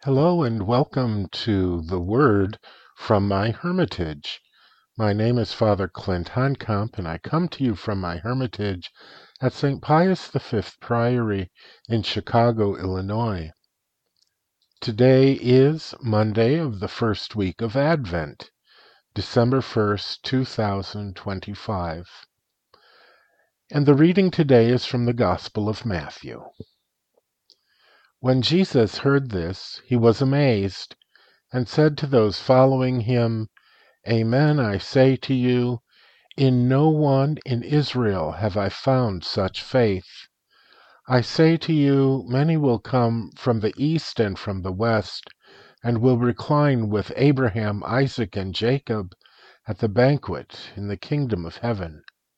Hello and welcome to the Word from my Hermitage. My name is Father Clint Honkamp, and I come to you from my Hermitage at St. Pius V Priory in Chicago, Illinois. Today is Monday of the first week of Advent, December 1st, 2025. And the reading today is from the Gospel of Matthew. When Jesus heard this, he was amazed, and said to those following him, Amen, I say to you, in no one in Israel have I found such faith. I say to you, many will come from the east and from the west, and will recline with Abraham, Isaac, and Jacob at the banquet in the kingdom of heaven.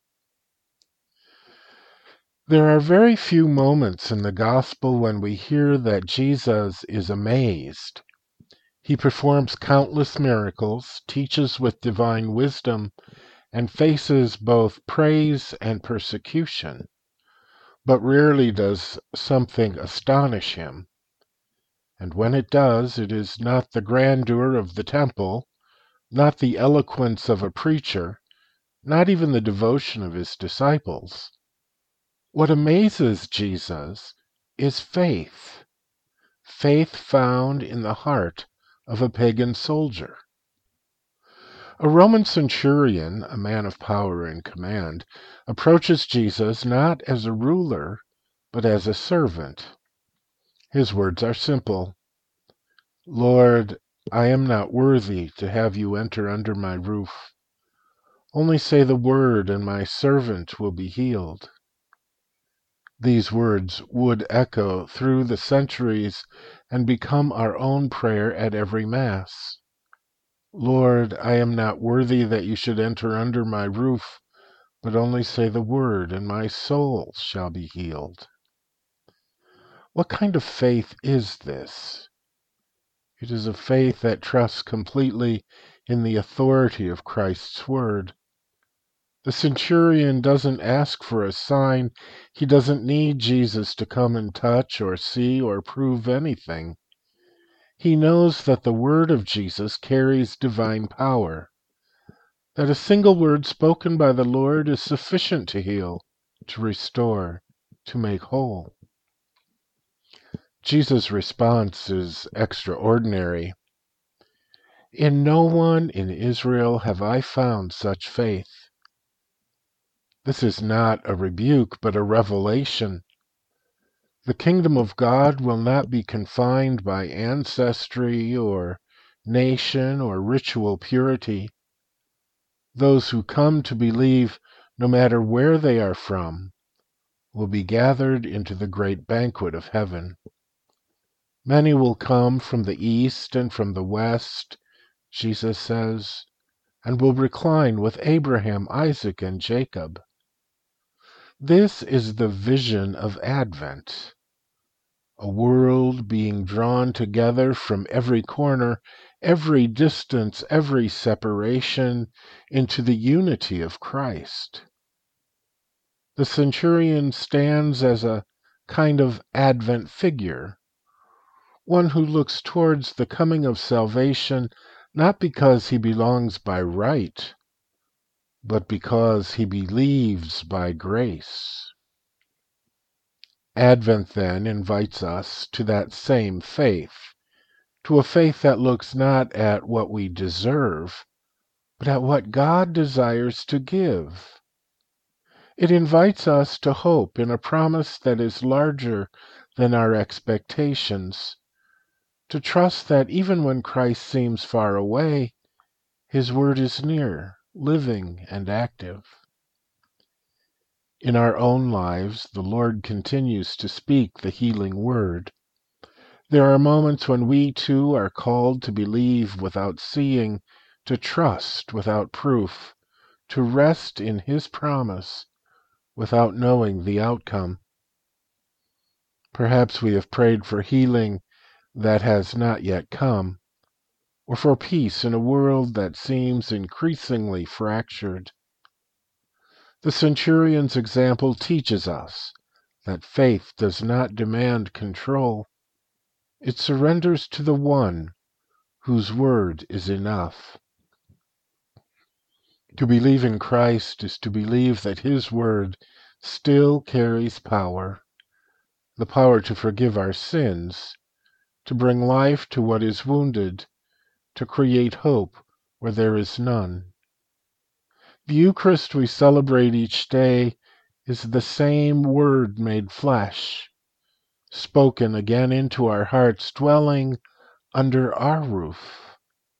There are very few moments in the gospel when we hear that Jesus is amazed. He performs countless miracles, teaches with divine wisdom, and faces both praise and persecution. But rarely does something astonish him. And when it does, it is not the grandeur of the temple, not the eloquence of a preacher, not even the devotion of his disciples. What amazes Jesus is faith, faith found in the heart of a pagan soldier. A Roman centurion, a man of power and command, approaches Jesus not as a ruler, but as a servant. His words are simple. Lord, I am not worthy to have you enter under my roof. Only say the word, and my servant will be healed. These words would echo through the centuries and become our own prayer at every Mass. Lord, I am not worthy that you should enter under my roof, but only say the word, and my soul shall be healed. What kind of faith is this? It is a faith that trusts completely in the authority of Christ's word. The centurion doesn't ask for a sign. He doesn't need Jesus to come and touch or see or prove anything. He knows that the word of Jesus carries divine power, that a single word spoken by the Lord is sufficient to heal, to restore, to make whole. Jesus' response is extraordinary. In no one in Israel have I found such faith. This is not a rebuke, but a revelation. The kingdom of God will not be confined by ancestry or nation or ritual purity. Those who come to believe, no matter where they are from, will be gathered into the great banquet of heaven. Many will come from the east and from the west, Jesus says, and will recline with Abraham, Isaac, and Jacob. This is the vision of Advent, a world being drawn together from every corner, every distance, every separation, into the unity of Christ. The centurion stands as a kind of Advent figure, one who looks towards the coming of salvation not because he belongs by right, but because he believes by grace. Advent, then, invites us to that same faith, to a faith that looks not at what we deserve, but at what God desires to give. It invites us to hope in a promise that is larger than our expectations, to trust that even when Christ seems far away, his word is near, living and active. In our own lives, the Lord continues to speak the healing word. There are moments when we too are called to believe without seeing, to trust without proof, to rest in his promise without knowing the outcome. Perhaps we have prayed for healing that has not yet come, or for peace in a world that seems increasingly fractured. The centurion's example teaches us that faith does not demand control. It surrenders to the one whose word is enough. To believe in Christ is to believe that his word still carries power, the power to forgive our sins, to bring life to what is wounded, to create hope where there is none. The Eucharist we celebrate each day is the same word made flesh, spoken again into our hearts, dwelling under our roof.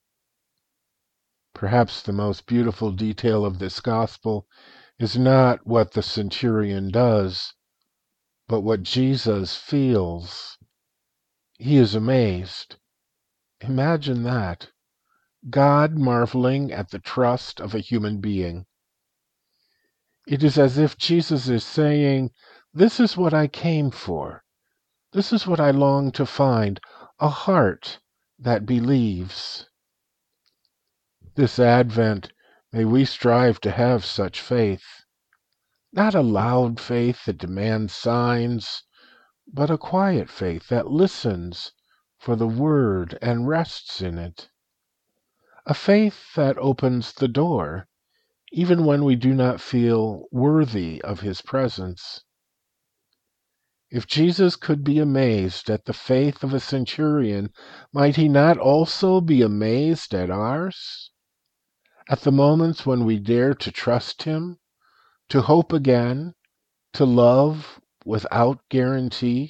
Perhaps the most beautiful detail of this gospel is not what the centurion does, but what Jesus feels. He is amazed. Imagine that. God marveling at the trust of a human being. It is as if Jesus is saying, "This is what I came for. This is what I long to find, a heart that believes." This Advent, may we strive to have such faith. Not a loud faith that demands signs, but a quiet faith that listens for the word and rests in it. A faith that opens the door, even when we do not feel worthy of his presence. If Jesus could be amazed at the faith of a centurion, might he not also be amazed at ours? At the moments when we dare to trust him, to hope again, to love without guarantee?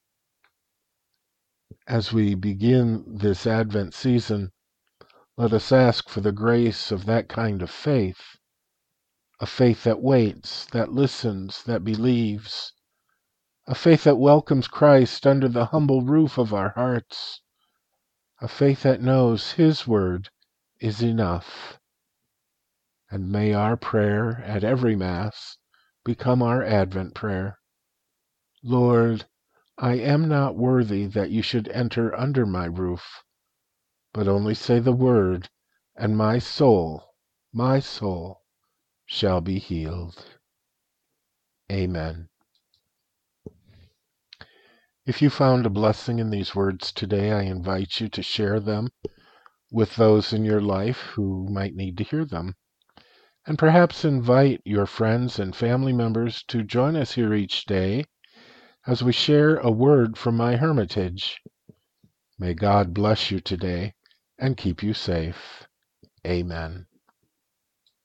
As we begin this Advent season, let us ask for the grace of that kind of faith, a faith that waits, that listens, that believes, a faith that welcomes Christ under the humble roof of our hearts, a faith that knows his word is enough. And may our prayer at every Mass become our Advent prayer. Lord, I am not worthy that you should enter under my roof, but only say the word, and my soul shall be healed. Amen. If you found a blessing in these words today, I invite you to share them with those in your life who might need to hear them. And perhaps invite your friends and family members to join us here each day as we share a word from my hermitage. May God bless you today and keep you safe. Amen.